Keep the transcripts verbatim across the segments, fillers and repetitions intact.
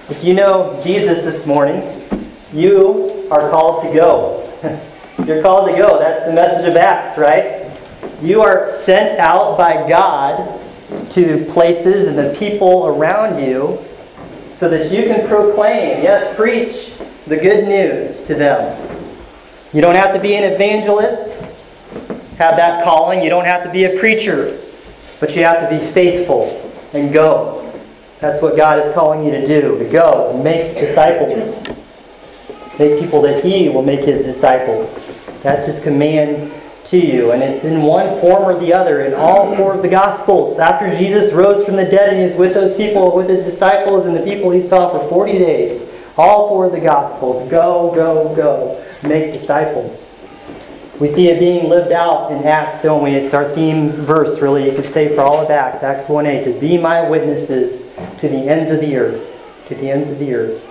If you know Jesus this morning, you are called to go. You're called to go. That's the message of Acts, right? You are sent out by God to places and the people around you so that you can proclaim, yes, preach the good news to them. You don't have to be an evangelist, have that calling. You don't have to be a preacher, but you have to be faithful and go. That's what God is calling you to do, to go and make disciples. Make people that He will make His disciples. That's His command to you. And it's in one form or the other in all four of the Gospels. After Jesus rose from the dead and He was with those people, with His disciples and the people He saw for forty days. All four of the Gospels. Go, go, go. Make disciples. We see it being lived out in Acts, don't we? It's our theme verse, really. You could say for all of Acts, Acts one eight, to be my witnesses to the ends of the earth. To the ends of the earth.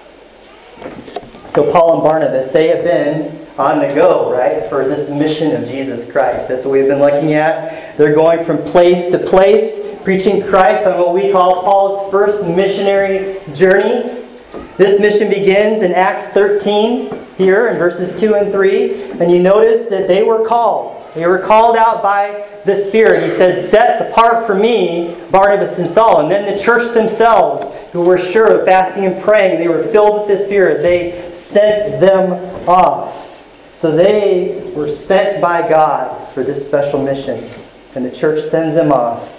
So Paul and Barnabas, they have been on the go, right, for this mission of Jesus Christ. That's what we've been looking at. They're going from place to place, preaching Christ on what we call Paul's first missionary journey. This mission begins in Acts thirteen, here in verses two and three. And you notice that they were called. They were called out by the Spirit. He said, set apart for me Barnabas and Saul. And then the church themselves, who were sure of fasting and praying, they were filled with the Spirit. They sent them off. So they were sent by God for this special mission. And the church sends them off.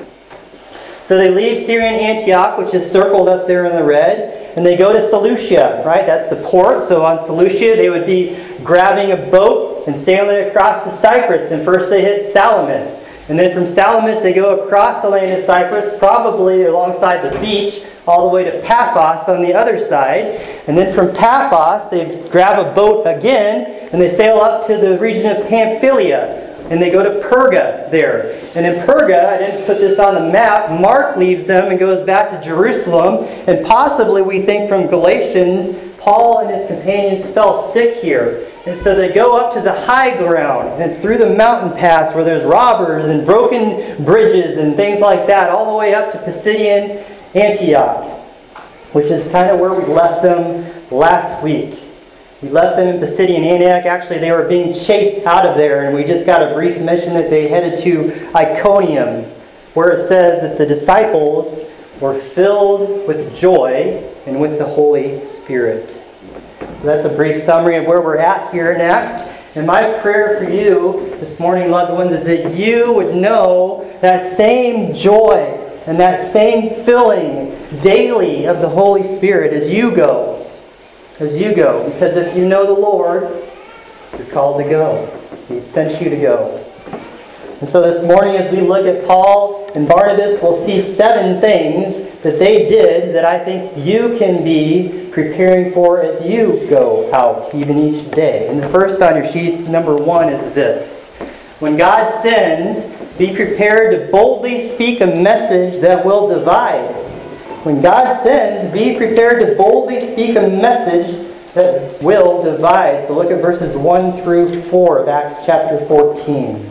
So they leave Syrian Antioch, which is circled up there in the red, and they go to Seleucia, right? That's the port. So on Seleucia, they would be grabbing a boat and sailing across to Cyprus. And first they hit Salamis. And then from Salamis, they go across the land of Cyprus, probably alongside the beach, all the way to Paphos on the other side. And then from Paphos, they grab a boat again, and they sail up to the region of Pamphylia. And they go to Perga there. And in Perga, I didn't put this on the map, Mark leaves them and goes back to Jerusalem. And possibly, we think from Galatians, Paul and his companions fell sick here. And so they go up to the high ground and through the mountain pass where there's robbers and broken bridges and things like that, all the way up to Pisidian Antioch, which is kind of where we left them last week. We left them in Pisidian Antioch. Actually, they were being chased out of there, and we just got a brief mention that they headed to Iconium, where it says that the disciples were filled with joy and with the Holy Spirit. So that's a brief summary of where we're at here in Acts. And my prayer for you this morning, loved ones, is that you would know that same joy and that same filling daily of the Holy Spirit as you go. As you go. Because if you know the Lord, you're called to go. He sent you to go. And so this morning as we look at Paul and Barnabas, we'll see seven things that they did that I think you can be preparing for as you go out even each day. And the first on your sheets, number one, is this. When God sends, be prepared to boldly speak a message that will divide. When God sends, be prepared to boldly speak a message that will divide. So look at verses one through four of Acts chapter fourteen.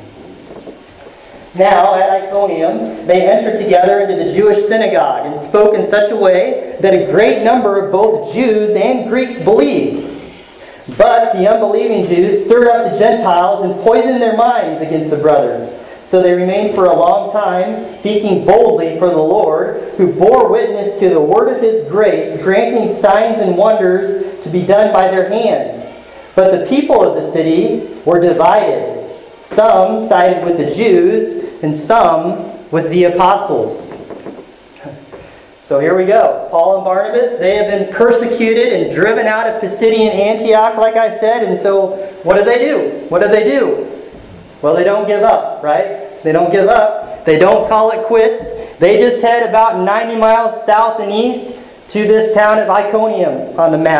Now, at Iconium, they entered together into the Jewish synagogue and spoke in such a way that a great number of both Jews and Greeks believed. But the unbelieving Jews stirred up the Gentiles and poisoned their minds against the brothers. So they remained for a long time, speaking boldly for the Lord, who bore witness to the word of His grace, granting signs and wonders to be done by their hands. But the people of the city were divided. Some sided with the Jews, and some with the apostles. So here we go. Paul and Barnabas, they have been persecuted and driven out of Pisidian Antioch, like I said. And so what do they do? What do they do? Well, they don't give up, right? They don't give up. They don't call it quits. They just head about ninety miles south and east to this town of Iconium on the map.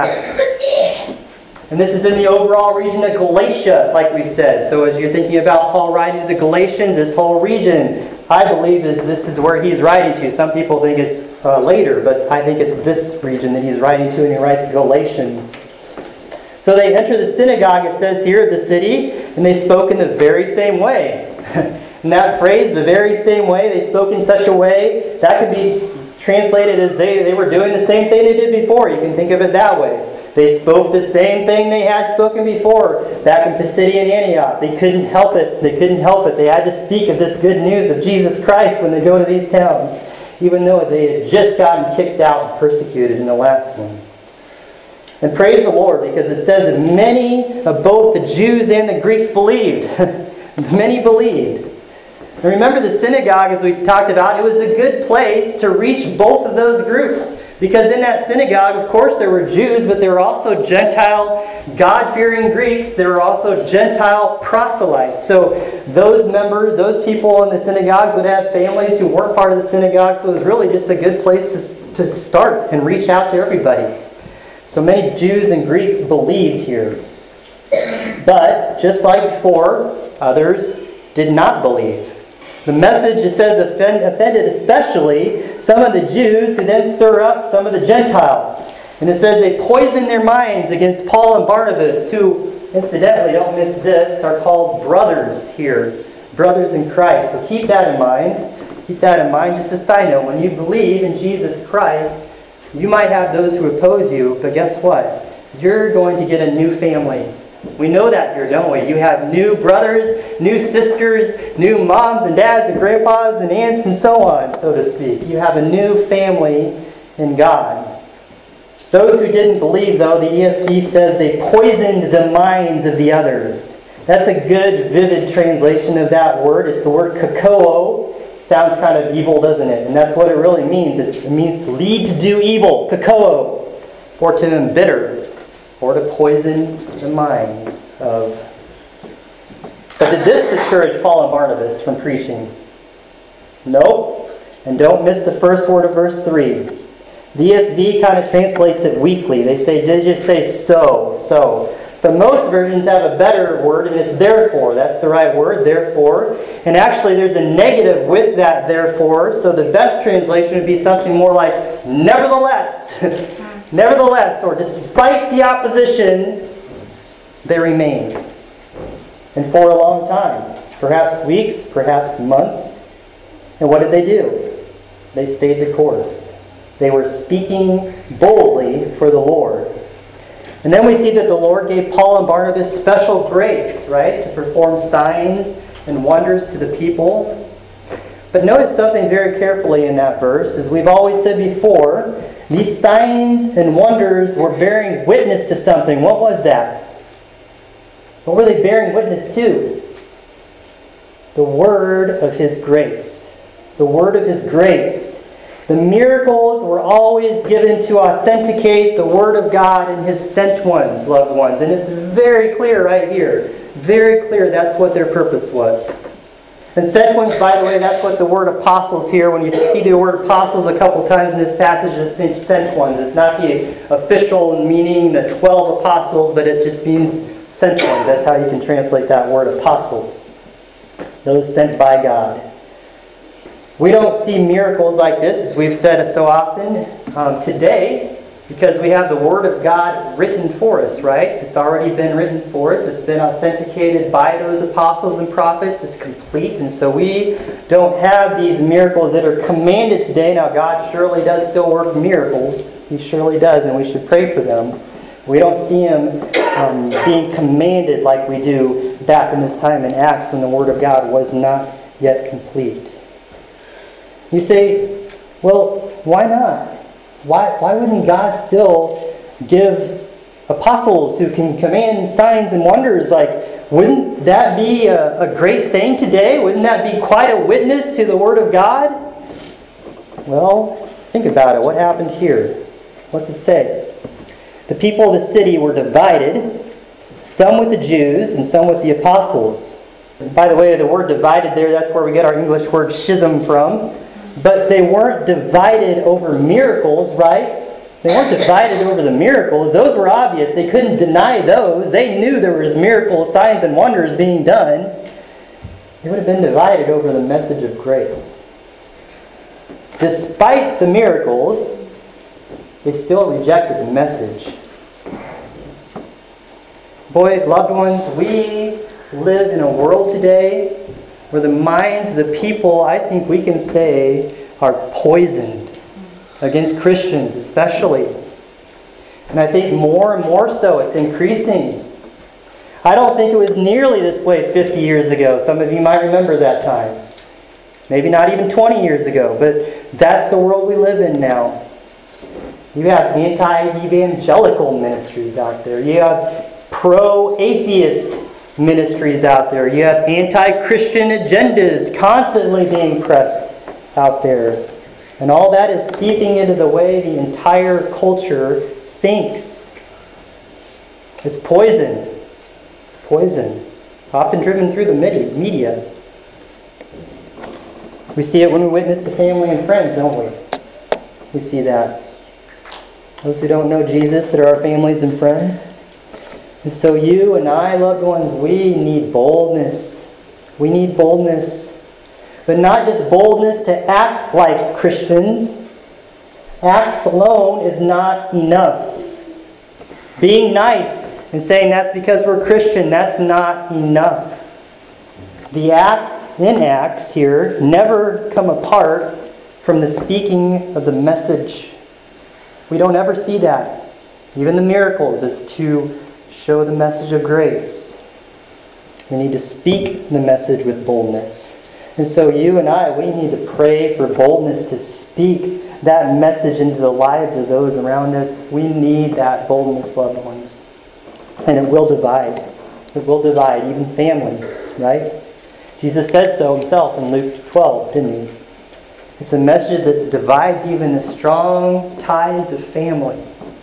And this is in the overall region of Galatia, like we said. So as you're thinking about Paul writing to the Galatians, this whole region, I believe, is this is where he's writing to. Some people think it's uh, later, but I think it's this region that he's writing to, and he writes Galatians. So they enter the synagogue, it says here, of the city, and they spoke in the very same way. And that phrase, the very same way, they spoke in such a way, that could be translated as they, they were doing the same thing they did before. You can think of it that way. They spoke the same thing they had spoken before back in Pisidian Antioch. They couldn't help it. They couldn't help it. They had to speak of this good news of Jesus Christ when they go to these towns, even though they had just gotten kicked out and persecuted in the last one. And praise the Lord, because it says that many of both the Jews and the Greeks believed. Many believed. And remember the synagogue, as we talked about, it was a good place to reach both of those groups. Because in that synagogue, of course, there were Jews, but there were also Gentile, God-fearing Greeks. There were also Gentile proselytes. So those members, those people in the synagogues would have families who weren't part of the synagogue. So it was really just a good place to, to start and reach out to everybody. So many Jews and Greeks believed here. But, just like before, others did not believe. The message, it says, offend, offended especially some of the Jews, who then stir up some of the Gentiles. And it says they poisoned their minds against Paul and Barnabas, who, incidentally, don't miss this, are called brothers here. Brothers in Christ. So keep that in mind. Keep that in mind. Just a side note, when you believe in Jesus Christ, you might have those who oppose you, but guess what? You're going to get a new family. We know that here, don't we? You have new brothers, new sisters, new moms and dads and grandpas and aunts and so on, so to speak. You have a new family in God. Those who didn't believe, though, the E S V says they poisoned the minds of the others. That's a good, vivid translation of that word. It's the word kakoo. Sounds kind of evil, doesn't it? And that's what it really means. It's, it means to lead to do evil, kakoo, or to embitter, or to poison the minds of. But did this discourage Paul and Barnabas from preaching? No. And don't miss the first word of verse three. The E S V kind of translates it weakly. They say they just say so, so. But most versions have a better word, and it's therefore. That's the right word, therefore. And actually there's a negative with that therefore, so the best translation would be something more like nevertheless. Nevertheless, or despite the opposition, they remained. And for a long time. Perhaps weeks, perhaps months. And what did they do? They stayed the course. They were speaking boldly for the Lord. And then we see that the Lord gave Paul and Barnabas special grace, right? To perform signs and wonders to the people. But notice something very carefully in that verse. As we've always said before, these signs and wonders were bearing witness to something. What was that? What were they bearing witness to? The word of His grace. The word of His grace. The miracles were always given to authenticate the Word of God and His sent ones, loved ones. And it's very clear right here. Very clear that's what their purpose was. And sent ones, by the way, that's what the word apostles here, when you see the word apostles a couple times in this passage, it's sent ones. It's not the official meaning, the twelve apostles, but it just means sent ones. That's how you can translate that word, apostles. Those sent by God. We don't see miracles like this, as we've said so often, um, today, because we have the Word of God written for us, right? It's already been written for us. It's been authenticated by those apostles and prophets. It's complete. And so we don't have these miracles that are commanded today. Now, God surely does still work miracles. He surely does, and we should pray for them. We don't see Him um, being commanded like we do back in this time in Acts when the Word of God was not yet complete. You say, well, why not? Why, why wouldn't God still give apostles who can command signs and wonders? Like, wouldn't that be a, a great thing today? Wouldn't that be quite a witness to the Word of God? Well, think about it. What happened here? What's it say? The people of the city were divided, some with the Jews and some with the apostles. And by the way, the word divided there, that's where we get our English word schism from. But they weren't divided over miracles, right? They weren't divided over the miracles. Those were obvious. They couldn't deny those. They knew there was miracles, signs, and wonders being done. They would have been divided over the message of grace. Despite the miracles, they still rejected the message. Boy, loved ones, we live in a world today where the minds of the people, I think we can say, are poisoned. against Christians especially. And I think more and more so, it's increasing. I don't think it was nearly this way fifty years ago. Some of you might remember that time. Maybe not even twenty years ago, but that's the world we live in now. You have anti-evangelical ministries out there. You have pro-atheist ministries out there. You have anti-Christian agendas constantly being pressed out there. And all that is seeping into the way the entire culture thinks. It's poison. It's poison. Often driven through the media. We see it when we witness to family and friends, don't we? We see that. Those who don't know Jesus that are our families and friends. And so you and I, loved ones, we need boldness. We need boldness. But not just boldness to act like Christians. Acts alone is not enough. Being nice and saying that's because we're Christian, that's not enough. The acts in Acts here never come apart from the speaking of the message. We don't ever see that. Even the miracles is to show the message of grace. We need to speak the message with boldness. And so you and I, we need to pray for boldness to speak that message into the lives of those around us. We need that boldness, loved ones. And it will divide. It will divide, even family, right? Jesus said so himself in Luke twelve, didn't he? It's a message that divides even the strong ties of family.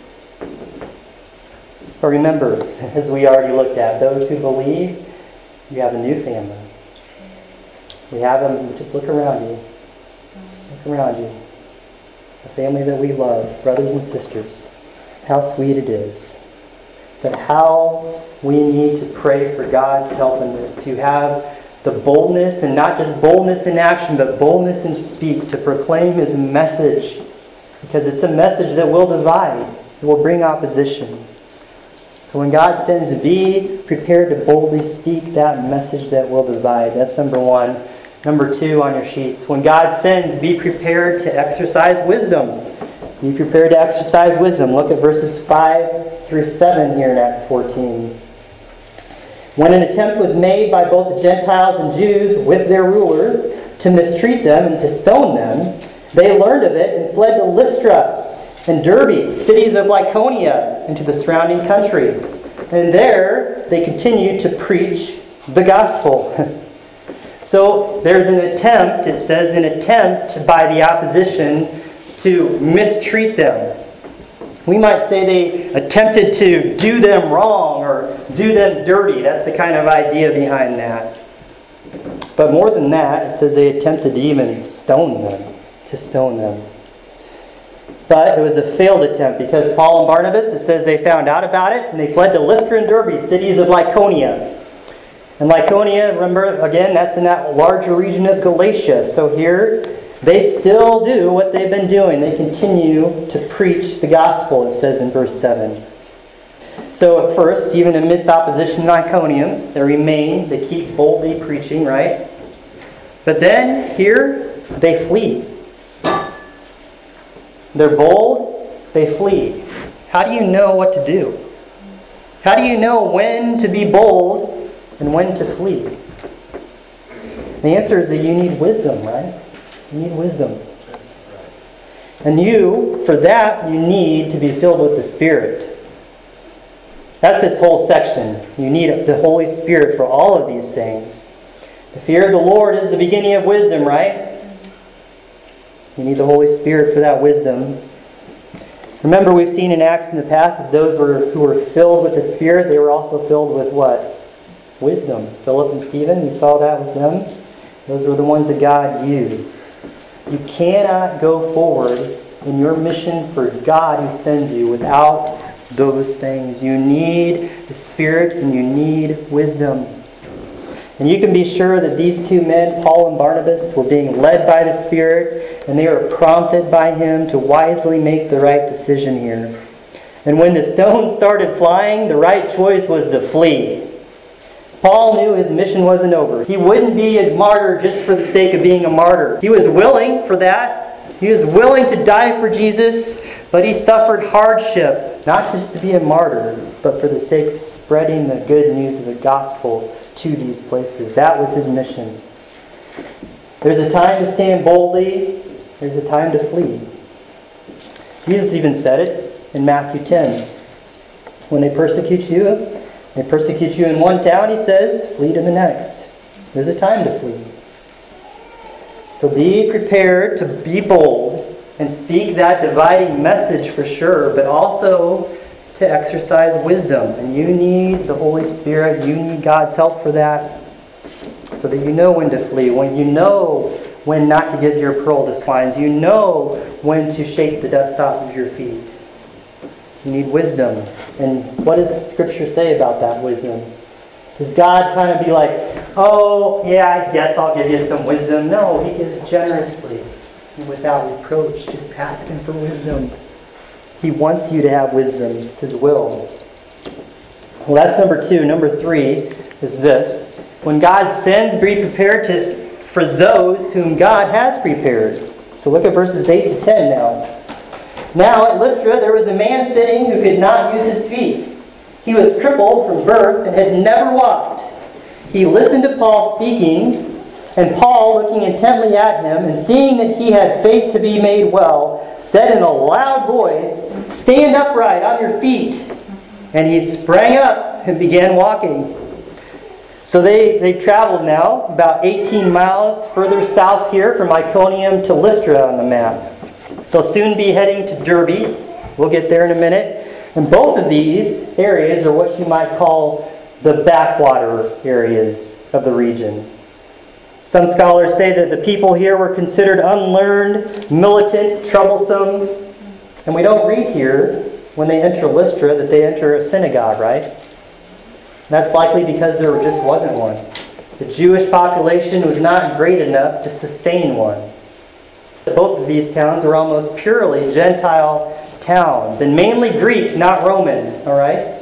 But remember, as we already looked at, those who believe, you have a new family. We have them, just look around you. Look around you. A family that we love, brothers and sisters. How sweet it is. But how we need to pray for God's help in this, to have the boldness, and not just boldness in action, but boldness in speak, to proclaim His message. Because it's a message that will divide. It will bring opposition. So when God sends, be prepared to boldly speak that message that will divide. That's number one. Number two on your sheets. When God sends, be prepared to exercise wisdom. Be prepared to exercise wisdom. Look at verses five through seven here in Acts fourteen. When an attempt was made by both the Gentiles and Jews with their rulers to mistreat them and to stone them, they learned of it and fled to Lystra and Derbe, cities of Lycaonia, and to the surrounding country. And there they continued to preach the gospel. So there's an attempt, it says, an attempt by the opposition to mistreat them. We might say they attempted to do them wrong or do them dirty. That's the kind of idea behind that. But more than that, it says they attempted to even stone them. To stone them. But it was a failed attempt because Paul and Barnabas, it says they found out about it and they fled to Lystra and Derbe, cities of Lycaonia. And Lycaonia, remember, again, that's in that larger region of Galatia. So here, they still do what they've been doing. They continue to preach the gospel, it says in verse seven. So at first, even amidst opposition in Iconium, they remain, they keep boldly preaching, right? But then, here, they flee. They're bold, they flee. How do you know what to do? How do you know when to be bold and when to flee? The answer is that you need wisdom, right? You need wisdom. And you, for that, you need to be filled with the Spirit. That's this whole section. You need the Holy Spirit for all of these things. The fear of the Lord is the beginning of wisdom, right? You need the Holy Spirit for that wisdom. Remember, we've seen in Acts in the past that those were, who were filled with the Spirit, they were also filled with what? Wisdom. Philip and Stephen, we saw that with them. Those were the ones that God used. You cannot go forward in your mission for God who sends you without those things. You need the Spirit and you need wisdom. And you can be sure that these two men, Paul and Barnabas, were being led by the Spirit, and they were prompted by Him to wisely make the right decision here. And when the stones started flying, the right choice was to flee. Paul knew his mission wasn't over. He wouldn't be a martyr just for the sake of being a martyr. He was willing for that, He was willing to die for Jesus, but he suffered hardship, not just to be a martyr, but for the sake of spreading the good news of the gospel to these places. That was his mission. There's a time to stand boldly. There's a time to flee. Jesus even said it in Matthew ten. When they persecute you, they persecute you in one town, he says, flee to the next. There's a time to flee. So be prepared to be bold and speak that dividing message for sure, but also to exercise wisdom. And you need the Holy Spirit. You need God's help for that, so that you know when to flee, when you know when not to give your pearl to swines. You know when to shake the dust off of your feet. You need wisdom. And what does Scripture say about that wisdom? Does God kind of be like, oh, yeah, I guess I'll give you some wisdom? No, he gives generously and without reproach. Just ask him for wisdom. He wants you to have wisdom. It's his will. Well, that's number two. Number three is this. When God sends, be prepared to for those whom God has prepared. So look at verses eight to ten now. Now at Lystra there was a man sitting who could not use his feet. He was crippled from birth and had never walked. He listened to Paul speaking, and Paul, looking intently at him and seeing that he had faith to be made well, said in a loud voice, "Stand upright on your feet." And he sprang up and began walking. So they, they traveled now about eighteen miles further south here from Iconium to Lystra on the map. They'll soon be heading to Derbe. We'll get there in a minute. And both of these areas are what you might call the backwater areas of the region. Some scholars say that the people here were considered unlearned, militant, troublesome. And we don't read here when they enter Lystra that they enter a synagogue, right? That's likely because there just wasn't one. The Jewish population was not great enough to sustain one. Both of these towns were almost purely Gentile towns, and mainly Greek, not Roman. All right?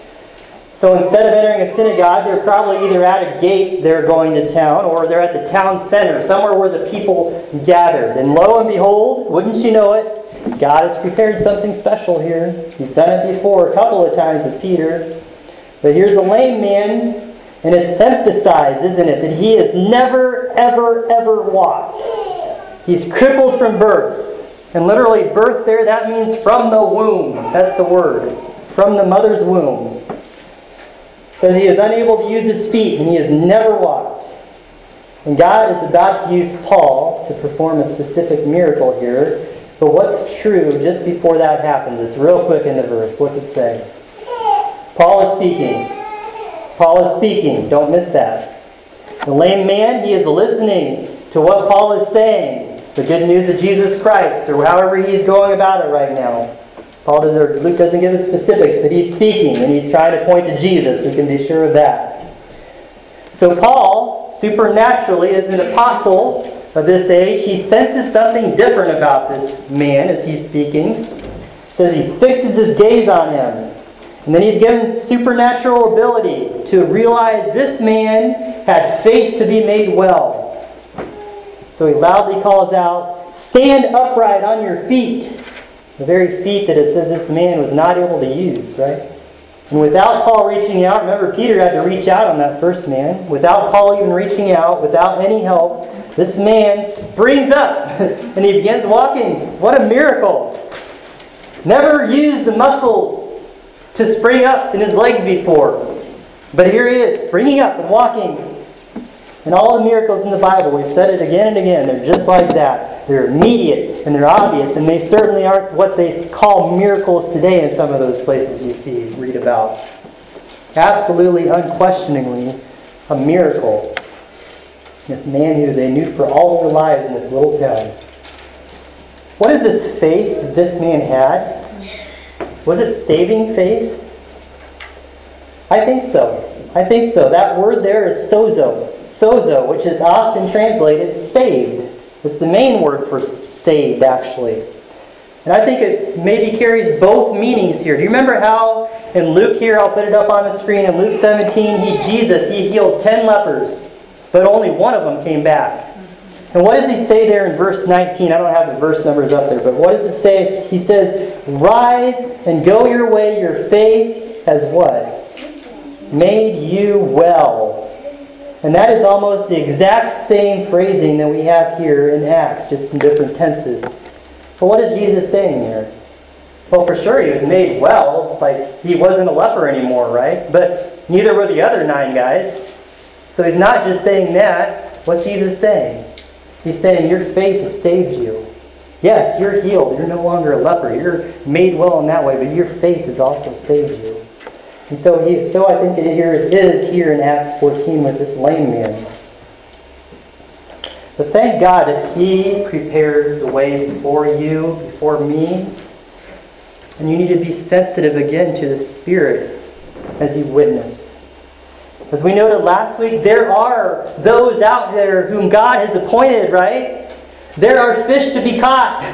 So instead of entering a synagogue, they're probably either at a gate they're going to town, or they're at the town center, somewhere where the people gathered. And lo and behold, wouldn't you know it, God has prepared something special here. He's done it before a couple of times with Peter. But here's a lame man, and it's emphasized, isn't it, that he has never, ever, ever walked. He's crippled from birth. And literally, birth there, that means from the womb. That's the word. From the mother's womb. It says he is unable to use his feet, and he has never walked. And God is about to use Paul to perform a specific miracle here. But what's true just before that happens? It's real quick in the verse. What's it say? Paul is speaking. Paul is speaking. Don't miss that. The lame man, he is listening to what Paul is saying. The good news of Jesus Christ, or however he's going about it right now. Paul does, or Luke doesn't give us specifics, but he's speaking and he's trying to point to Jesus. We can be sure of that. So Paul, supernaturally, as an apostle of this age, he senses something different about this man as he's speaking. It says he fixes his gaze on him. And then he's given supernatural ability to realize this man had faith to be made well. So he loudly calls out, "Stand upright on your feet." The very feet that it says this man was not able to use, right? And without Paul reaching out, remember Peter had to reach out on that first man. Without Paul even reaching out, without any help, this man springs up and he begins walking. What a miracle. Never used the muscles to spring up in his legs before. But here he is, springing up and walking. And all the miracles in the Bible, we've said it again and again, they're just like that. They're immediate and they're obvious, and they certainly aren't what they call miracles today in some of those places you see, read about. Absolutely, unquestioningly, a miracle. This man who they knew for all their lives in this little town. What is this faith that this man had? Was it saving faith? I think so. I think so. That word there is sozo. Sozo, which is often translated saved. It's the main word for saved, actually. And I think it maybe carries both meanings here. Do you remember how in Luke here, I'll put it up on the screen, in Luke seventeen, he, Jesus, he healed ten lepers, but only one of them came back. And what does he say there in verse nineteen? I don't have the verse numbers up there, but what does it say? He says, rise and go your way, your faith has what? Made you well. And that is almost the exact same phrasing that we have here in Acts, just in different tenses. But what is Jesus saying here? Well, for sure he was made well, like he wasn't a leper anymore, right? But neither were the other nine guys. So he's not just saying that. What's Jesus saying? He's saying your faith has saved you. Yes, you're healed. You're no longer a leper. You're made well in that way, but your faith has also saved you. And so, he, so I think it, here, it is here in Acts fourteen with this lame man. But thank God that He prepares the way before you, before me. And you need to be sensitive again to the Spirit as you witness. As we noted last week, there are those out there whom God has appointed, right? There are fish to be caught.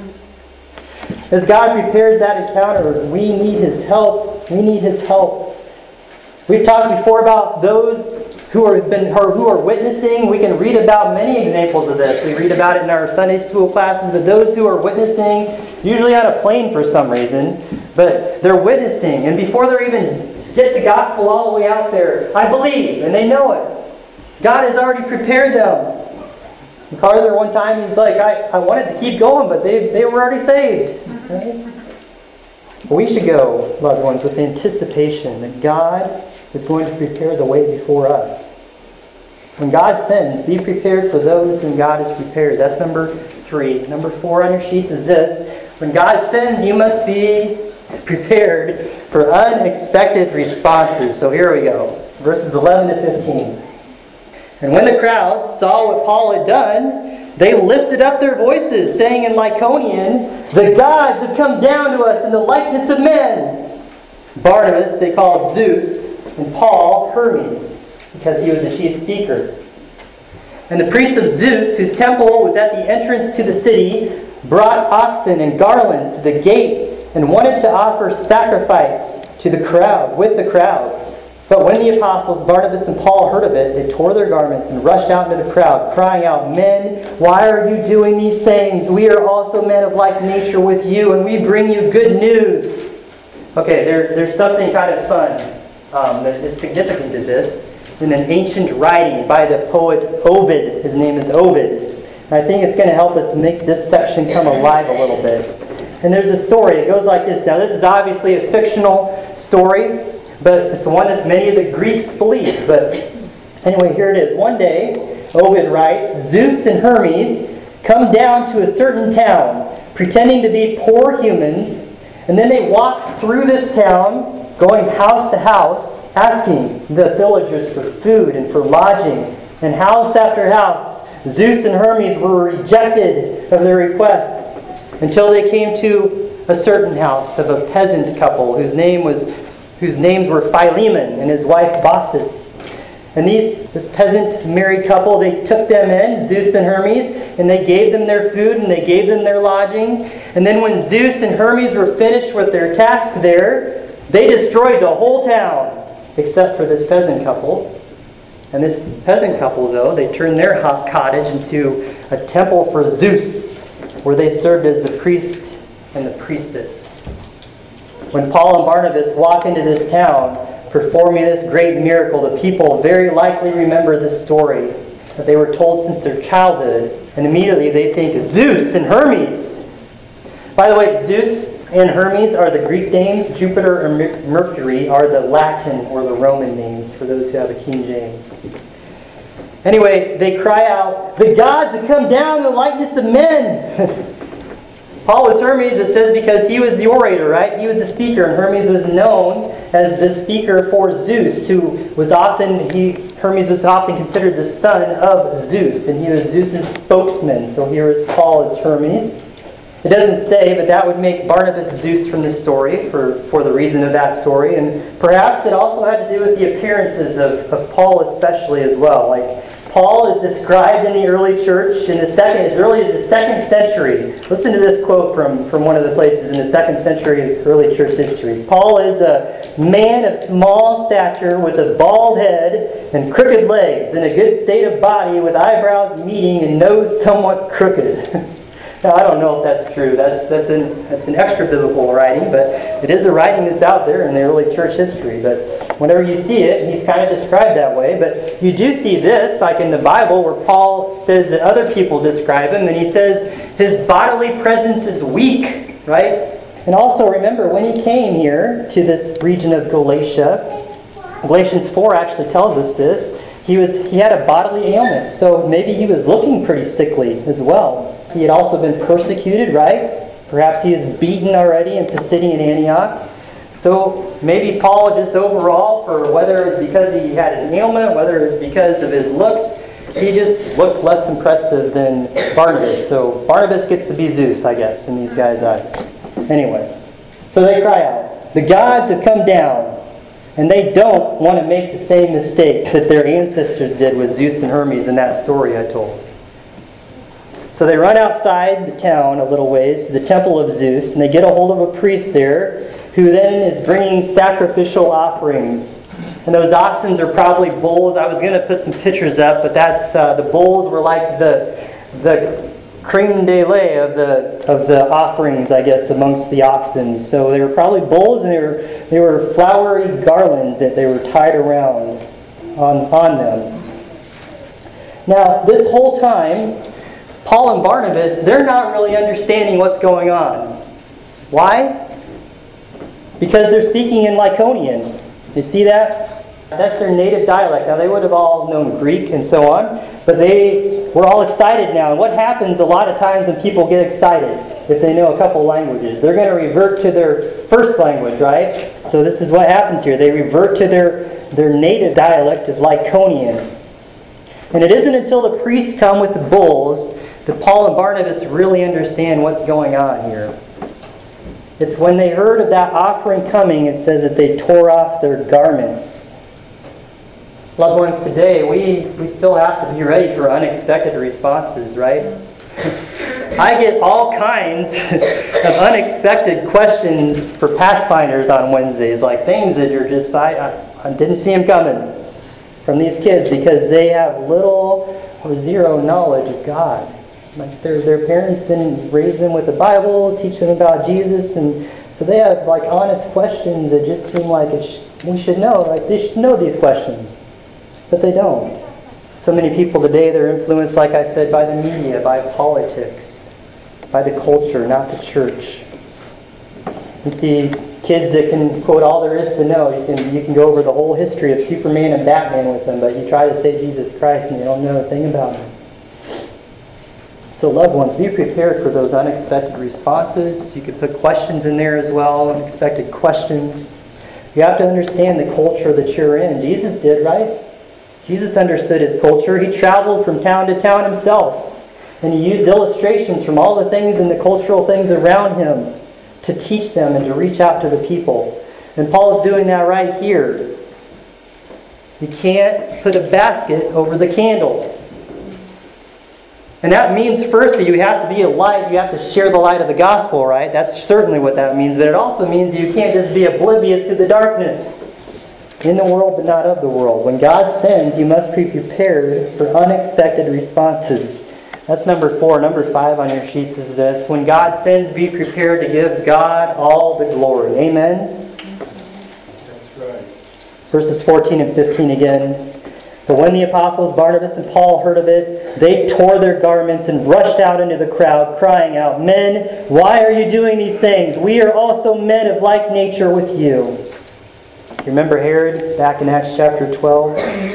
As God prepares that encounter, we need His help. We need His help. We've talked before about those who are been or who are witnessing. We can read about many examples of this. We read about it in our Sunday school classes. But those who are witnessing, usually on a plane for some reason, but they're witnessing, and before they're even get the gospel all the way out there, I believe, and they know it. God has already prepared them. MacArthur one time, he's like, I, I wanted to keep going, but they, they were already saved. Right? We should go, loved ones, with anticipation that God is going to prepare the way before us. When God sends, be prepared for those whom God has prepared. That's number three. Number four on your sheets is this. When God sends, you must be prepared for unexpected responses. So here we go. Verses eleven to fifteen. And when the crowd saw what Paul had done, they lifted up their voices, saying in Lycaonian, the gods have come down to us in the likeness of men. Barnabas they called Zeus, and Paul Hermes, because he was the chief speaker. And the priests of Zeus, whose temple was at the entrance to the city, brought oxen and garlands to the gate, and wanted to offer sacrifice to the crowd, with the crowds. But when the apostles, Barnabas and Paul, heard of it, they tore their garments and rushed out into the crowd, crying out, Men, why are you doing these things? We are also men of like nature with you, and we bring you good news. Okay, there, there's something kind of fun um, that is significant to this. In an ancient writing by the poet Ovid, his name is Ovid. And I think it's going to help us make this section come alive a little bit. And there's a story. It goes like this. Now, this is obviously a fictional story, but it's one that many of the Greeks believed. But anyway, here it is. One day, Ovid writes, Zeus and Hermes come down to a certain town, pretending to be poor humans, and then they walk through this town, going house to house, asking the villagers for food and for lodging. And house after house, Zeus and Hermes were rejected of their requests until they came to a certain house of a peasant couple whose name was, whose names were Philemon and his wife Baucis. And these, this peasant married couple, they took them in, Zeus and Hermes, and they gave them their food and they gave them their lodging. And then when Zeus and Hermes were finished with their task there, they destroyed the whole town, except for this peasant couple. And this peasant couple, though, they turned their hot cottage into a temple for Zeus, where they served as the priest and the priestess. When Paul and Barnabas walk into this town, performing this great miracle, the people very likely remember this story that they were told since their childhood, and immediately they think, Zeus and Hermes. By the way, Zeus and Hermes are the Greek names. Jupiter or Mercury are the Latin or the Roman names for those who have a King James. Anyway, they cry out, the gods have come down in the likeness of men. Paul was Hermes, it says, because he was the orator, right? He was the speaker, and Hermes was known as the speaker for Zeus, who was often, he Hermes was often considered the son of Zeus, and he was Zeus's spokesman. So here is Paul as Hermes. It doesn't say, but that would make Barnabas Zeus from this story for, for the reason of that story. And perhaps it also had to do with the appearances of, of Paul especially as well. Like Paul is described in the early church in the second, as early as the second century. Listen to this quote from, from one of the places in the second century early church history. Paul is a man of small stature with a bald head and crooked legs, in a good state of body with eyebrows meeting and nose somewhat crooked. Now, I don't know if that's true. That's that's an that's an extra biblical writing, but it is a writing that's out there in the early church history. But whenever you see it, he's kind of described that way. But you do see this, like in the Bible, where Paul says that other people describe him, and he says his bodily presence is weak, right? And also remember, when he came here to this region of Galatia, Galatians four actually tells us this. He was he had a bodily ailment, so maybe he was looking pretty sickly as well. He had also been persecuted, right? Perhaps he was beaten already in Pisidian Antioch. So maybe Paul just overall, for whether it was because he had an ailment, whether it was because of his looks, he just looked less impressive than Barnabas. So Barnabas gets to be Zeus, I guess, in these guys' eyes. Anyway, so they cry out, "The gods have come down." And they don't want to make the same mistake that their ancestors did with Zeus and Hermes in that story I told. So they run outside the town a little ways to the temple of Zeus, and they get a hold of a priest there who then is bringing sacrificial offerings. And those oxen are probably bulls. I was going to put some pictures up, but that's uh, the bulls were like the the creme de lait of the of the offerings, I guess, amongst the oxen. So they were probably bulls, and they were they were flowery garlands that they were tied around on on them. Now, this whole time, Paul and Barnabas, they're not really understanding what's going on. Why? Because they're speaking in Lycaonian. You see that? That's their native dialect. Now, they would have all known Greek and so on, but they were all excited now. And what happens a lot of times when people get excited, if they know a couple languages, they're going to revert to their first language, right? So this is what happens here. They revert to their, their native dialect of Lycaonian. And it isn't until the priests come with the bulls that Paul and Barnabas really understand what's going on here. It's when they heard of that offering coming, it says that they tore off their garments. Loved ones, today we, we still have to be ready for unexpected responses, right? I get all kinds of unexpected questions for Pathfinders on Wednesdays, like things that are just, I, I, I didn't see them coming from these kids because they have little or zero knowledge of God. Like their their parents didn't raise them with the Bible, teach them about Jesus, and so they have like honest questions that just seem like it sh- we should know. Like they should know these questions, but they don't. So many people today, they're influenced, like I said, by the media, by politics, by the culture, not the church. You see kids that can quote all there is to know. You can you can go over the whole history of Superman and Batman with them, but you try to say Jesus Christ and you don't know a thing about him. So loved ones, be prepared for those unexpected responses. You could put questions in there as well, unexpected questions. You have to understand the culture that you're in. Jesus did, right? Jesus understood his culture. He traveled from town to town himself. And he used illustrations from all the things and the cultural things around him to teach them and to reach out to the people. And Paul's doing that right here. You can't put a basket over the candle. And that means first that you have to be a light. You have to share the light of the gospel, right? That's certainly what that means. But it also means you can't just be oblivious to the darkness. In the world, but not of the world. When God sends, you must be prepared for unexpected responses. That's number four. Number five on your sheets is this. When God sends, be prepared to give God all the glory. Amen? That's right. Verses fourteen and fifteen again. But when the apostles Barnabas and Paul heard of it, they tore their garments and rushed out into the crowd, crying out, "Men, why are you doing these things? We are also men of like nature with you." You remember Herod back in Acts chapter twelve?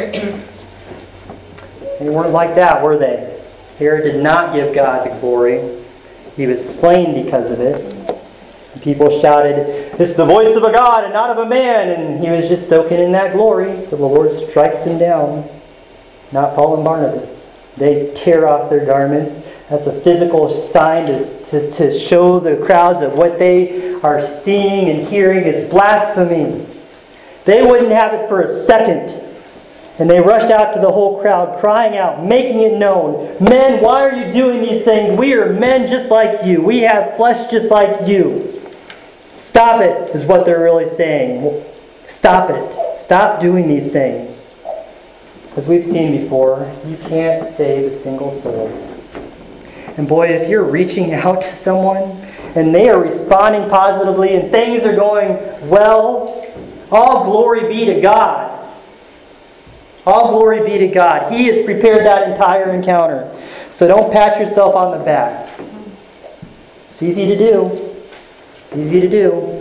They weren't like that, were they? Herod did not give God the glory. He was slain because of it. People shouted, "It's the voice of a God and not of a man." And he was just soaking in that glory. So the Lord strikes him down. Not Paul and Barnabas. They tear off their garments. That's a physical sign to, to, to show the crowds that what they are seeing and hearing is blasphemy. They wouldn't have it for a second And they rushed out to the whole crowd, crying out, making it known, "Men, why are you doing these things? We are men just like you. We have flesh just like you." Stop it, is what they're really saying. Stop it. Stop doing these things. As we've seen before, you can't save a single soul. And boy, if you're reaching out to someone and they are responding positively and things are going well, all glory be to God. All glory be to God. He has prepared that entire encounter. So don't pat yourself on the back. It's easy to do. It's easy to do.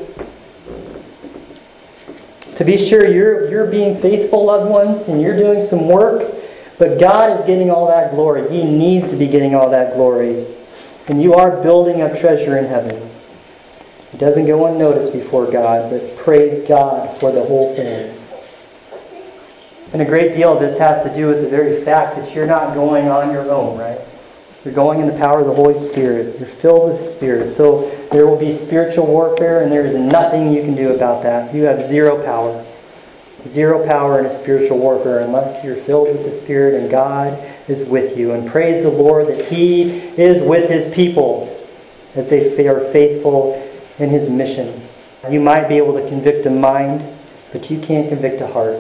To be sure, you're, you're being faithful, loved ones, and you're doing some work, but God is getting all that glory. He needs to be getting all that glory. And you are building up treasure in heaven. It doesn't go unnoticed before God, but praise God for the whole thing. And a great deal of this has to do with the very fact that you're not going on your own, right? You're going in the power of the Holy Spirit. You're filled with the Spirit. So there will be spiritual warfare, and there is nothing you can do about that. You have zero power. Zero power in a spiritual warfare unless you're filled with the Spirit and God is with you. And praise the Lord that He is with His people as they are faithful in His mission. You might be able to convict a mind, but you can't convict a heart.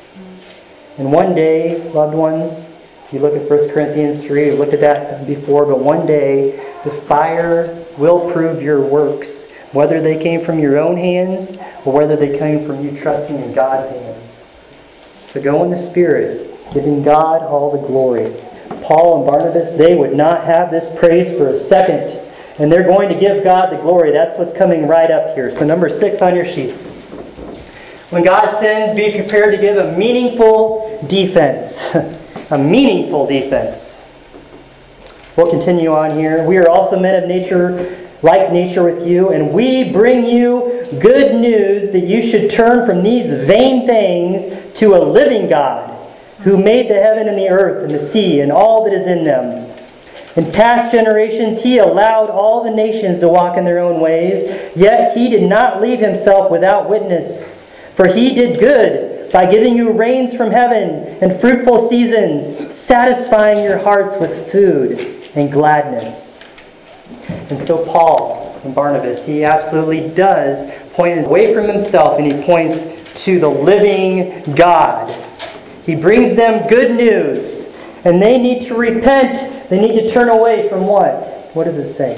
And one day, loved ones, if you look at First Corinthians three, you looked at that before, but one day the fire will prove your works, whether they came from your own hands or whether they came from you trusting in God's hands. So go in the Spirit, giving God all the glory. Paul and Barnabas, they would not have this praise for a second. And they're going to give God the glory. That's what's coming right up here. So number six on your sheets. When God sends, be prepared to give a meaningful defense. A meaningful defense. We'll continue on here. We are also men of nature, like nature with you, and we bring you good news that you should turn from these vain things to a living God, who made the heaven and the earth and the sea and all that is in them. In past generations He allowed all the nations to walk in their own ways, yet He did not leave Himself without witness. For He did good by giving you rains from heaven and fruitful seasons, satisfying your hearts with food and gladness. And so Paul and Barnabas, he absolutely does point away from himself and he points to the living God. He brings them good news. And they need to repent. They need to turn away from what? What does it say?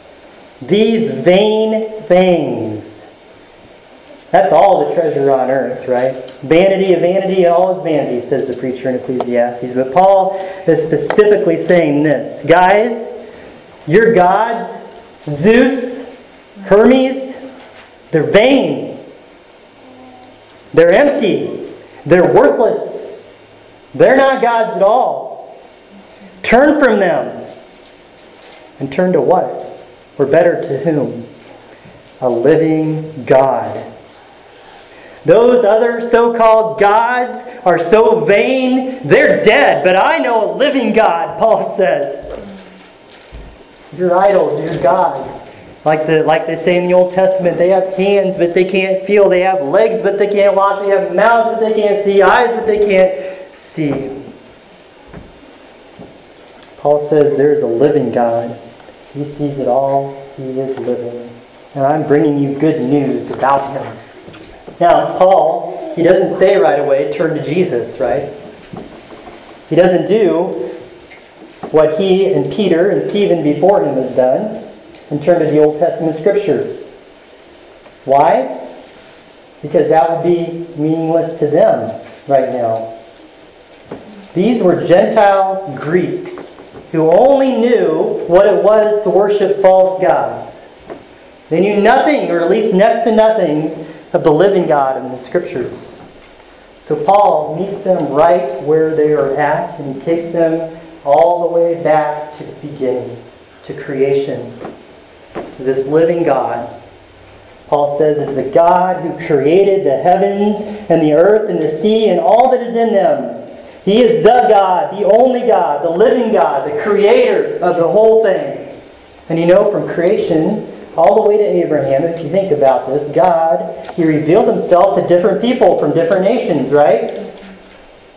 These vain things. That's all the treasure on earth, right? Vanity of vanity, all is vanity, says the preacher in Ecclesiastes. But Paul is specifically saying this. Guys, your gods, Zeus, Hermes, they're vain. They're empty. They're worthless. They're not gods at all. Turn from them. And turn to what? Or better, to whom? A living God. Those other so-called gods are so vain, they're dead. But I know a living God, Paul says. Your idols, your gods. Like the like they say in the Old Testament, they have hands but they can't feel. They have legs but they can't walk. They have mouths but they can't see. Eyes but they can't see. Paul says there's a living God. He sees it all. He is living. And I'm bringing you good news about Him. Now, Paul, he doesn't say right away, turn to Jesus, right? He doesn't do what he and Peter and Stephen before him have done and turn to the Old Testament Scriptures. Why? Because that would be meaningless to them right now. These were Gentile Greeks who only knew what it was to worship false gods. They knew nothing, or at least next to nothing, of the living God in the Scriptures. So Paul meets them right where they are at, and he takes them all the way back to the beginning, to creation, to this living God. Paul says is the God who created the heavens and the earth and the sea and all that is in them. He is the God, the only God, the living God, the creator of the whole thing. And you know, from creation all the way to Abraham, if you think about this, God, He revealed Himself to different people from different nations, right?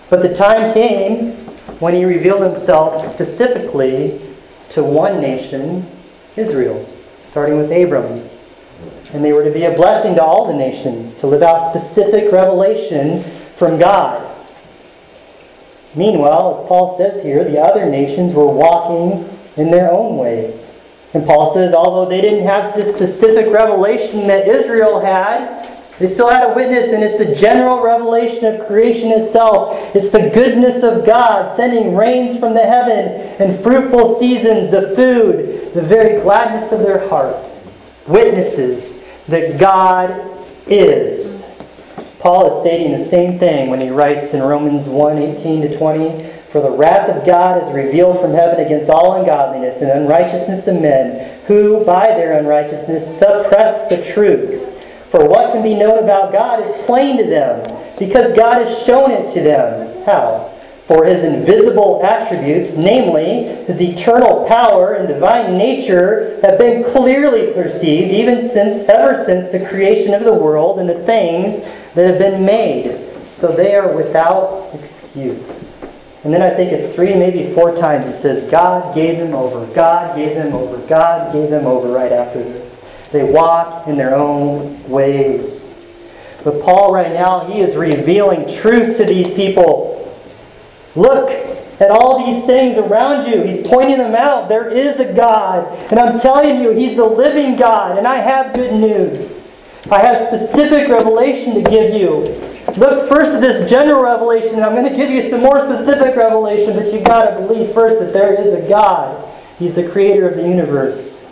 But the time came when he revealed himself specifically to one nation, Israel, starting with Abram. And they were to be a blessing to all the nations, to live out specific revelation from God. Meanwhile, as Paul says here, the other nations were walking in their own ways. And Paul says, although they didn't have this specific revelation that Israel had, they still had a witness, and it's the general revelation of creation itself. It's the goodness of God sending rains from the heaven and fruitful seasons, the food, the very gladness of their heart. Witnesses that God is. Paul is stating the same thing when he writes in Romans one, eighteen to twenty, "For the wrath of God is revealed from heaven against all ungodliness and unrighteousness of men, who by their unrighteousness suppress the truth. For what can be known about God is plain to them, because God has shown it to them." How? "For His invisible attributes, namely His eternal power and divine nature, have been clearly perceived even since, ever since the creation of the world and the things that have been made. So they are without excuse." And then I think it's three, maybe four times it says, God gave them over, God gave them over, God gave them over right after this. They walk in their own ways. But Paul right now, he is revealing truth to these people. Look at all these things around you. He's pointing them out. There is a God. And I'm telling you, He's the living God. And I have good news. I have specific revelation to give you. Look first at this general revelation. And I'm going to give you some more specific revelation. But you've got to believe first that there is a God. He's the creator of the universe.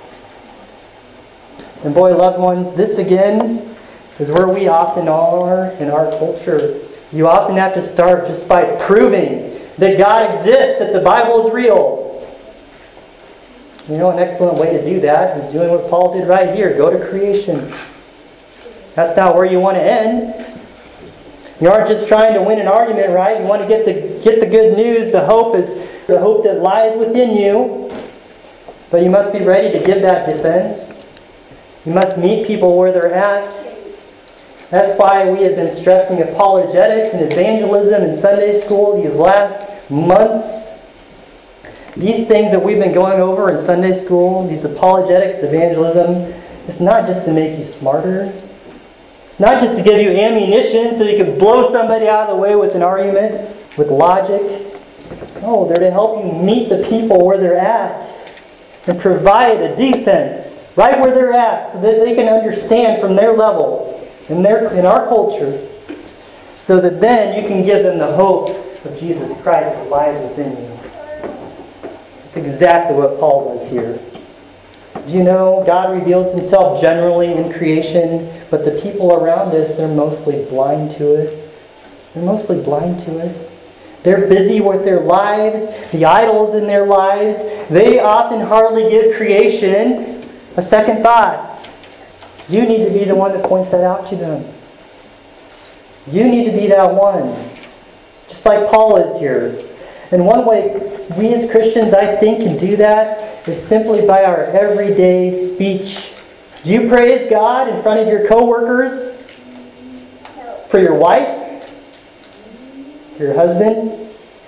And boy, loved ones, this again is where we often are in our culture. You often have to start just by proving that God exists, that the Bible is real. You know, an excellent way to do that is doing what Paul did right here. Go to creation. That's not where you want to end. You aren't just trying to win an argument, right? You want to get the get the good news. The hope is the hope that lies within you. But you must be ready to give that defense. You must meet people where they're at. That's why we have been stressing apologetics and evangelism in Sunday school these last months. These things that we've been going over in Sunday school, these apologetics, evangelism, it's not just to make you smarter. It's not just to give you ammunition so you can blow somebody out of the way with an argument, with logic. No, they're to help you meet the people where they're at and provide a defense right where they're at so that they can understand from their level. In, their, in our culture, so that then you can give them the hope of Jesus Christ that lies within you. It's exactly what Paul does here. Do you know, God reveals Himself generally in creation, but the people around us, they're mostly blind to it. They're mostly blind to it. They're busy with their lives, the idols in their lives. They often hardly give creation a second thought. You need to be the one that points that out to them. You need to be that one. Just like Paul is here. And one way we as Christians, I think, can do that is simply by our everyday speech. Do you praise God in front of your coworkers? For your wife? For your husband?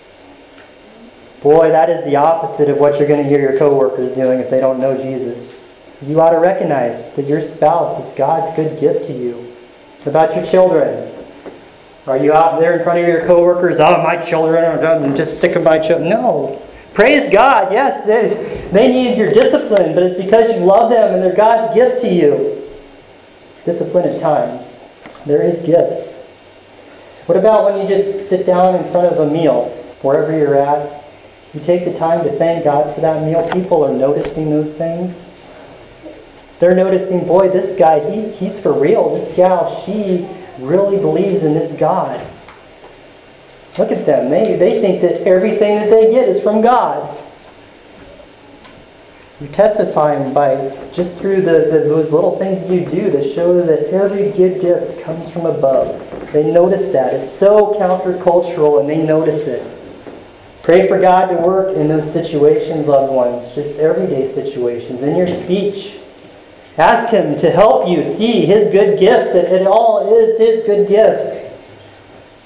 Boy, that is the opposite of what you're going to hear your coworkers doing if they don't know Jesus. You ought to recognize that your spouse is God's good gift to you. What about your children? Are you out there in front of your coworkers? Oh, my children, I'm just sick of my children. No. Praise God. Yes, they, they need your discipline, but it's because you love them and they're God's gift to you. Discipline at times. There is gifts. What about when you just sit down in front of a meal, wherever you're at? You take the time to thank God for that meal. People are noticing those things. They're noticing, boy, this guy, he, he's for real. This gal, she really believes in this God. Look at them. They, they think that everything that they get is from God. You're testifying by just through the, the those little things that you do to show that every good gift comes from above. They notice that. It's so countercultural and they notice it. Pray for God to work in those situations, loved ones. Just everyday situations. In your speech. Ask Him to help you see His good gifts. That it all is His good gifts.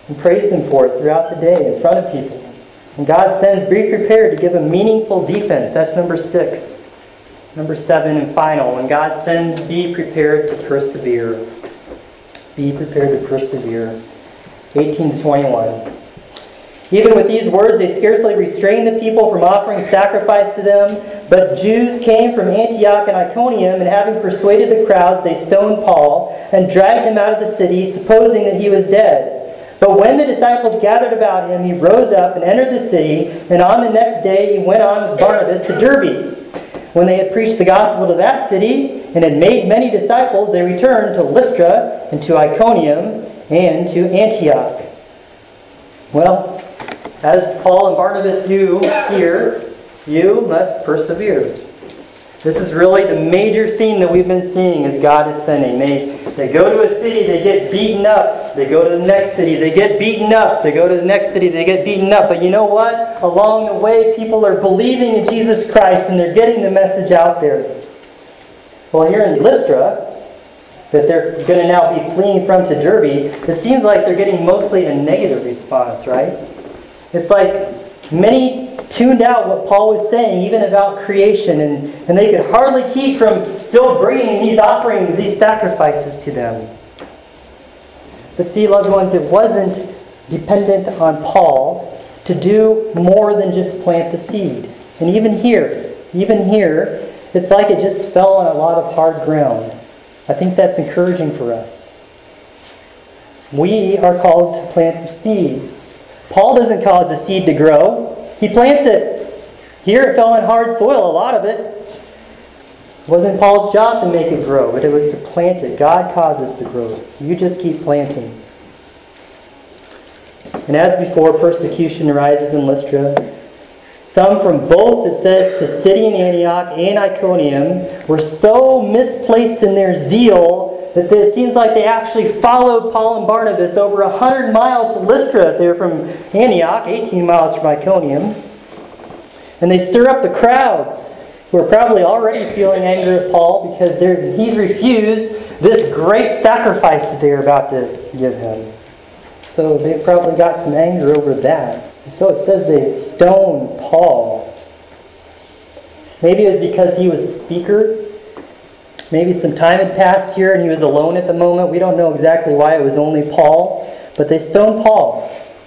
and praise Him for it throughout the day in front of people. And God sends, be prepared to give a meaningful defense. That's number six. Number seven and final. When God sends, be prepared to persevere. Be prepared to persevere. eighteen to twenty-one. Even with these words, they scarcely restrained the people from offering sacrifice to them. But Jews came from Antioch and Iconium, and having persuaded the crowds, they stoned Paul and dragged him out of the city, supposing that he was dead. But when the disciples gathered about him, he rose up and entered the city, and on the next day he went on with Barnabas to Derbe. When they had preached the gospel to that city and had made many disciples, they returned to Lystra and to Iconium and to Antioch. Well, as Paul and Barnabas do here, you must persevere. This is really the major theme that we've been seeing as God is sending. They, they go to a city, they get beaten up. They go to the next city, they get beaten up. They go to the next city, they get beaten up. But you know what? Along the way, people are believing in Jesus Christ and they're getting the message out there. Well, here in Lystra, that they're going to now be fleeing from to Derbe, it seems like they're getting mostly a negative response, right? It's like many tuned out what Paul was saying, even about creation, and, and they could hardly keep from still bringing these offerings, these sacrifices to them. But see, loved ones, it wasn't dependent on Paul to do more than just plant the seed. And even here, even here, it's like it just fell on a lot of hard ground. I think that's encouraging for us. We are called to plant the seed. Paul doesn't cause the seed to grow. He plants it. Here it fell on hard soil, a lot of it. It wasn't Paul's job to make it grow, but it was to plant it. God causes the growth. You just keep planting. And as before, persecution arises in Lystra. Some from both, it says, Pisidian Antioch and Iconium were so misplaced in their zeal that it seems like they actually followed Paul and Barnabas over one hundred miles to Lystra. They're from Antioch, eighteen miles from Iconium. And they stir up the crowds, who are probably already feeling anger at Paul because they're, he's refused this great sacrifice that they're about to give him. So they probably got some anger over that. So it says they stoned Paul. Maybe it was because he was a speaker. Maybe some time had passed here and he was alone at the moment. We don't know exactly why it was only Paul. But they stoned Paul.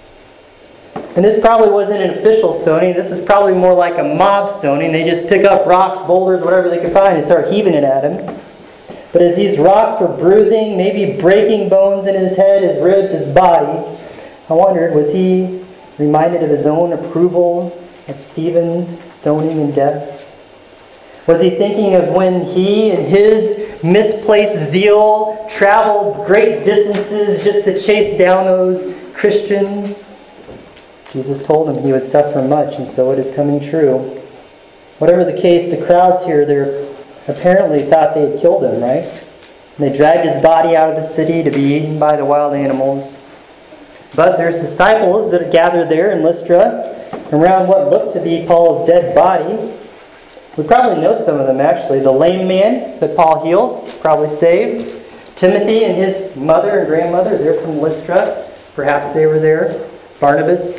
And this probably wasn't an official stoning. This is probably more like a mob stoning. They just pick up rocks, boulders, whatever they could find and start heaving it at him. But as these rocks were bruising, maybe breaking bones in his head, his ribs, his body, I wondered, was he reminded of his own approval at Stephen's stoning and death? Was he thinking of when he and his misplaced zeal traveled great distances just to chase down those Christians? Jesus told him he would suffer much, and so it is coming true. Whatever the case, the crowds here, they apparently thought they had killed him, right? And they dragged his body out of the city to be eaten by the wild animals. But there's disciples that are gathered there in Lystra around what looked to be Paul's dead body. We probably know some of them, actually. The lame man that Paul healed, probably saved. Timothy and his mother and grandmother, they're from Lystra. Perhaps they were there. Barnabas.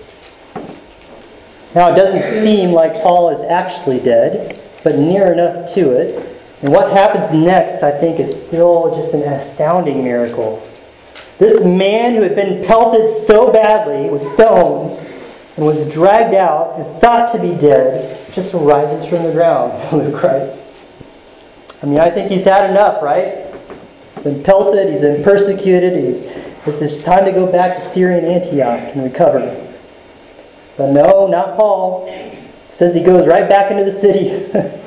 Now, it doesn't seem like Paul is actually dead, but near enough to it. And what happens next, I think, is still just an astounding miracle. This man who had been pelted so badly with stones and was dragged out and thought to be dead just rises from the ground, Luke writes. I mean, I think he's had enough, right? He's been pelted, he's been persecuted, he's, it's just time to go back to Syrian Antioch and recover. But no, not Paul. He says he goes right back into the city.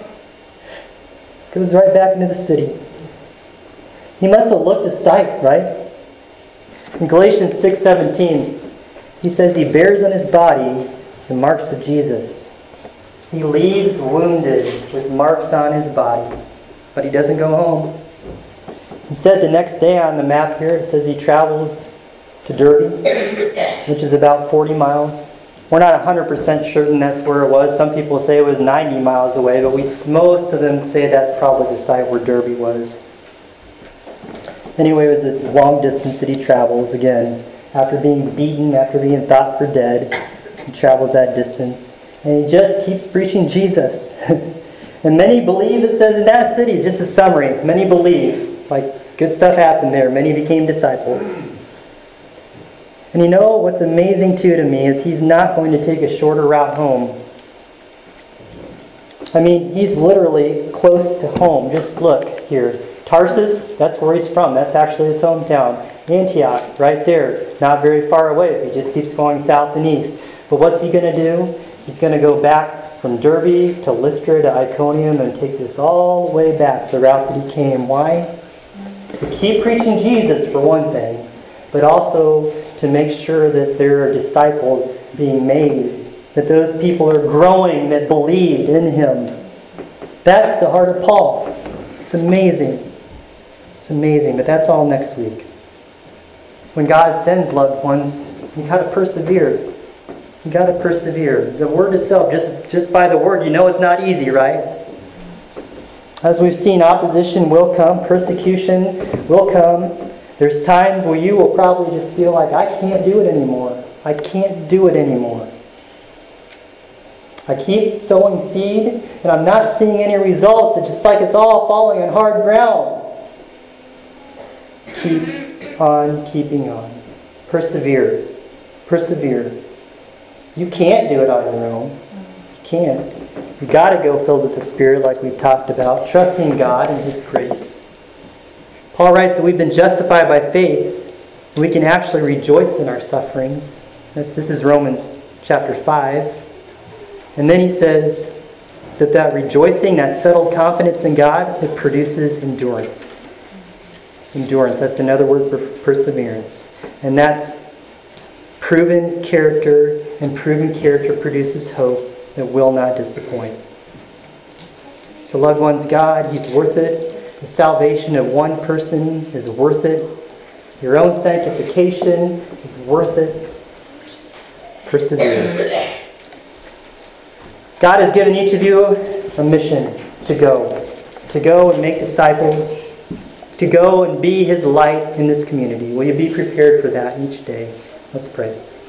Goes right back into the city. He must have looked a sight, right? In Galatians six seventeen, he says he bears on his body the marks of Jesus. He leaves wounded with marks on his body, but he doesn't go home. Instead, the next day on the map here, it says he travels to Derbe, which is about forty miles. We're not one hundred percent certain that's where it was. Some people say it was ninety miles away, but we most of them say that's probably the site where Derbe was. Anyway, it was a long distance that he travels again. after being beaten, after being thought for dead. He travels that distance. And he just keeps preaching Jesus. And many believe, it says in that city, just a summary, many believe. Like, good stuff happened there. Many became disciples. And you know what's amazing too to me is he's not going to take a shorter route home. I mean, he's literally close to home. Just look here. Tarsus, that's where he's from. That's actually his hometown. Antioch, right there. Not very far away. He just keeps going south and east. But what's he going to do? He's going to go back from Derbe to Lystra to Iconium and take this all the way back, the route that he came. Why? To keep preaching Jesus, for one thing, but also to make sure that there are disciples being made, that those people are growing that believed in him. That's the heart of Paul. It's amazing. It's amazing, but that's all next week. When God sends loved ones, you got to persevere. You got to persevere. The word itself, just, just by the word, you know it's not easy, right? As we've seen, opposition will come. Persecution will come. There's times where you will probably just feel like, I can't do it anymore. I can't do it anymore. I keep sowing seed, and I'm not seeing any results. It's just like it's all falling on hard ground. Keep on keeping on. Persevere. Persevere. You can't do it on your own. You can't. You've got to go filled with the Spirit like we've talked about, trusting God and His grace. Paul writes that we've been justified by faith. We can actually rejoice in our sufferings. This, this is Romans chapter five. And then he says that that rejoicing, that settled confidence in God, it produces endurance. Endurance, that's another word for perseverance. And that's proven character, and proven character produces hope that will not disappoint. So loved ones, God, He's worth it. The salvation of one person is worth it. Your own sanctification is worth it. Persevere. God has given each of you a mission to go. To go and make disciples. To go and be His light in this community. Will you be prepared for that each day? Let's pray.